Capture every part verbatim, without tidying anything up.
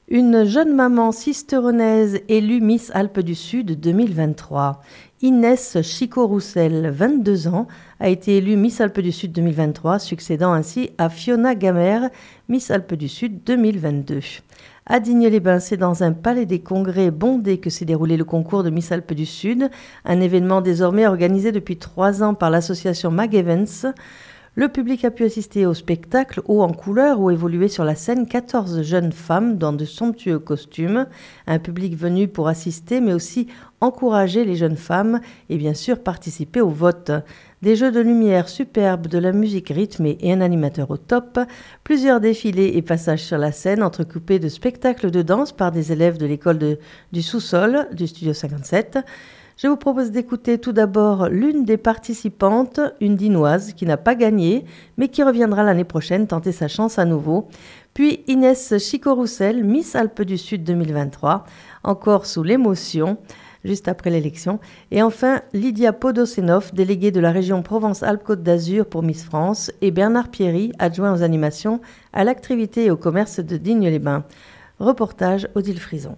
Une jeune maman cisteronnaise élue Miss Alpes du Sud deux mille vingt-trois. Inès Chico-Roussel, vingt-deux ans, a été élue Miss Alpes du Sud deux mille vingt-trois, succédant ainsi à Fiona Gamer, Miss Alpes du Sud deux mille vingt-deux. À Digne-les-Bains, c'est dans un palais des congrès bondé que s'est déroulé le concours de Miss Alpes du Sud, un événement désormais organisé depuis trois ans par l'association Mag Events. Le public a pu assister au spectacle haut en couleur où évoluaient sur la scène quatorze jeunes femmes dans de somptueux costumes. Un public venu pour assister mais aussi encourager les jeunes femmes et bien sûr participer au vote. Des jeux de lumière superbes, de la musique rythmée et un animateur au top. Plusieurs défilés et passages sur la scène entrecoupés de spectacles de danse par des élèves de l'école de, du sous-sol du Studio cinquante-sept. Je vous propose d'écouter tout d'abord l'une des participantes, une Dinoise qui n'a pas gagné, mais qui reviendra l'année prochaine tenter sa chance à nouveau. Puis Inès Chico-Roussel, Miss Alpes du Sud deux mille vingt-trois, encore sous l'émotion, juste après l'élection. Et enfin, Lydia Podosenov, déléguée de la région Provence-Alpes-Côte d'Azur pour Miss France, et Bernard Pierry, adjoint aux animations, à l'activité et au commerce de Digne-les-Bains. Reportage Odile Frison.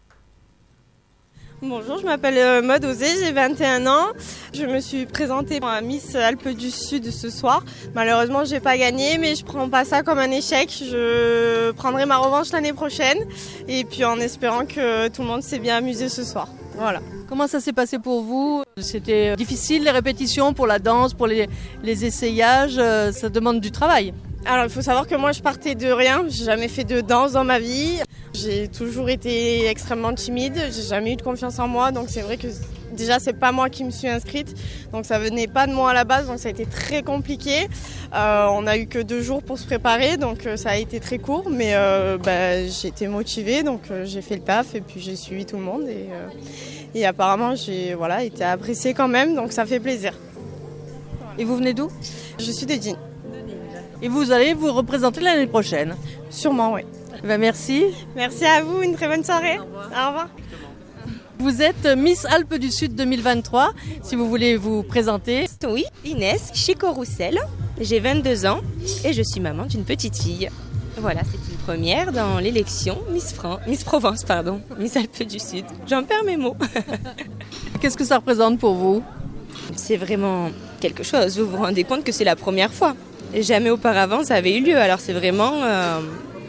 Bonjour, je m'appelle Maud Osé, j'ai vingt et un ans. Je me suis présentée à Miss Alpes du Sud ce soir. Malheureusement, je n'ai pas gagné, mais je ne prends pas ça comme un échec. Je prendrai ma revanche l'année prochaine. Et puis en espérant que tout le monde s'est bien amusé ce soir. Voilà. Comment ça s'est passé pour vous ? C'était difficile les répétitions pour la danse, pour les, les essayages, ça demande du travail. Alors il faut savoir que moi je partais de rien, j'ai jamais fait de danse dans ma vie. J'ai toujours été extrêmement timide, j'ai jamais eu de confiance en moi, donc c'est vrai que déjà c'est pas moi qui me suis inscrite, donc ça venait pas de moi à la base, donc ça a été très compliqué. Euh, on a eu que deux jours pour se préparer, donc euh, ça a été très court, mais euh, bah, j'ai été motivée, donc euh, j'ai fait le taf et puis j'ai suivi tout le monde et, euh, et apparemment j'ai voilà, été appréciée quand même, donc ça fait plaisir. Et vous venez d'où ? Je suis de Digne. Et vous allez vous représenter l'année prochaine ? Sûrement, oui. Ben merci. Merci à vous, une très bonne soirée. Au revoir. Au revoir. Vous êtes Miss Alpes du Sud deux mille vingt-trois, si vous voulez vous présenter. Oui, Inès Chico-Roussel, j'ai vingt-deux ans et je suis maman d'une petite fille. Voilà, c'est une première dans l'élection Miss France, Miss Provence, pardon, Miss Alpes du Sud. J'en perds mes mots. Qu'est-ce que ça représente pour vous ? C'est vraiment quelque chose, vous vous rendez compte que c'est la première fois. Jamais auparavant ça avait eu lieu, alors c'est vraiment... Euh,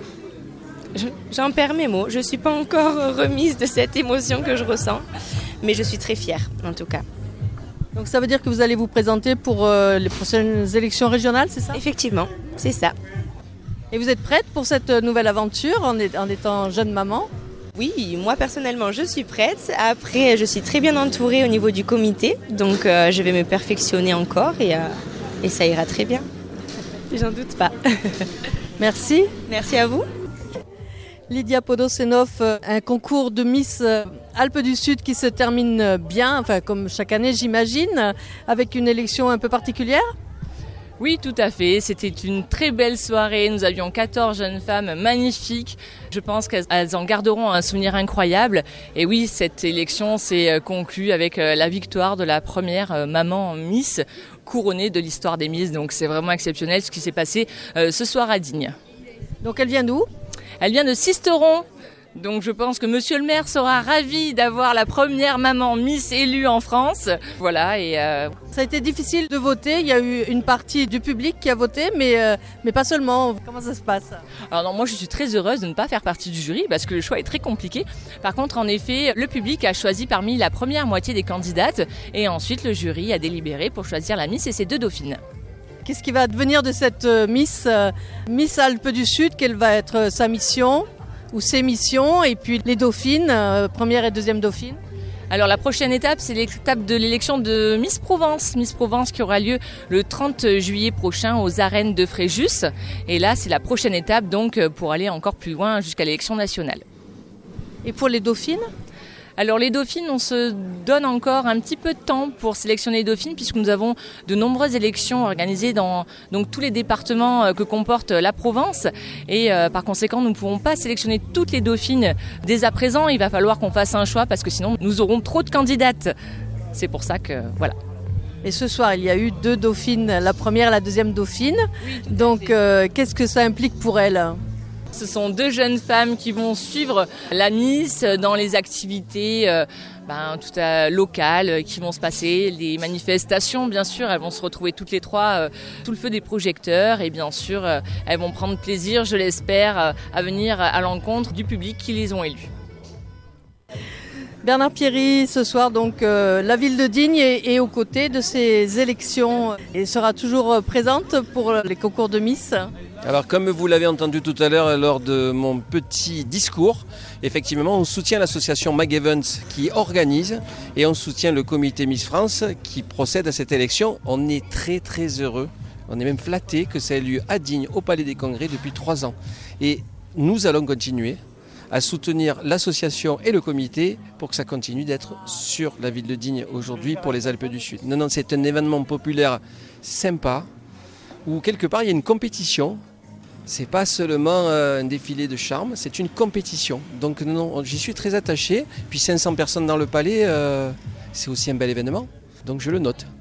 j'en perds mes mots, je ne suis pas encore remise de cette émotion que je ressens, mais je suis très fière en tout cas. Donc ça veut dire que vous allez vous présenter pour euh, les prochaines élections régionales, c'est ça ? Effectivement, c'est ça. Et vous êtes prête pour cette nouvelle aventure en, est, en étant jeune maman ? Oui, moi personnellement je suis prête. Après je suis très bien entourée au niveau du comité, donc euh, je vais me perfectionner encore et, euh, et ça ira très bien. J'en doute pas. Merci. Merci à vous. Lydia Podosenov, un concours de Miss Alpes du Sud qui se termine bien, enfin comme chaque année j'imagine, avec une élection un peu particulière ? Oui, tout à fait. C'était une très belle soirée. Nous avions quatorze jeunes femmes magnifiques. Je pense qu'elles en garderont un souvenir incroyable. Et oui, cette élection s'est conclue avec la victoire de la première maman Miss couronnée de l'histoire des Miss. Donc c'est vraiment exceptionnel ce qui s'est passé ce soir à Digne. Donc elle vient d'où ? Elle vient de Sisteron. Donc je pense que monsieur le maire sera ravi d'avoir la première maman Miss élue en France. Voilà, et euh... ça a été difficile de voter, il y a eu une partie du public qui a voté, mais, euh, mais pas seulement. Comment ça se passe ? Alors non, moi je suis très heureuse de ne pas faire partie du jury parce que le choix est très compliqué. Par contre, en effet, le public a choisi parmi la première moitié des candidates et ensuite le jury a délibéré pour choisir la Miss et ses deux dauphines. Qu'est-ce qui va devenir de cette Miss, euh, Miss Alpes du Sud ? Quelle va être sa mission ? Ou ses missions, et puis les dauphines, euh, première et deuxième dauphine. Alors la prochaine étape, c'est l'étape de l'élection de Miss Provence. Miss Provence qui aura lieu le trente juillet prochain aux arènes de Fréjus. Et là, c'est la prochaine étape donc pour aller encore plus loin jusqu'à l'élection nationale. Et pour les dauphines ? Alors les dauphines, on se donne encore un petit peu de temps pour sélectionner les dauphines puisque nous avons de nombreuses élections organisées dans donc, tous les départements que comporte la Provence et euh, par conséquent nous ne pourrons pas sélectionner toutes les dauphines dès à présent. Il va falloir qu'on fasse un choix parce que sinon nous aurons trop de candidates. C'est pour ça que voilà. Et ce soir, il y a eu deux dauphines, la première et la deuxième dauphine. Oui, donc euh, qu'est-ce que ça implique pour elles ? Ce sont deux jeunes femmes qui vont suivre la Miss dans les activités euh, ben, tout à, locales qui vont se passer, les manifestations bien sûr, elles vont se retrouver toutes les trois euh, sous le feu des projecteurs et bien sûr euh, elles vont prendre plaisir, je l'espère, euh, à venir à l'encontre du public qui les ont élus. Bernard Pierry, ce soir, donc, euh, la ville de Digne est, est aux côtés de ces élections et sera toujours présente pour les concours de Miss. Alors, comme vous l'avez entendu tout à l'heure lors de mon petit discours, effectivement, on soutient l'association Mag Evans qui organise et on soutient le comité Miss France qui procède à cette élection. On est très très heureux, on est même flatté que ça ait lieu à Digne, au Palais des Congrès, depuis trois ans. Et nous allons continuer à soutenir l'association et le comité pour que ça continue d'être sur la ville de Digne aujourd'hui pour les Alpes du Sud. Non, non, c'est un événement populaire sympa où quelque part il y a une compétition. C'est pas seulement un défilé de charme, c'est une compétition. Donc non, non, j'y suis très attaché. Puis cinq cents personnes dans le palais, euh, c'est aussi un bel événement. Donc je le note.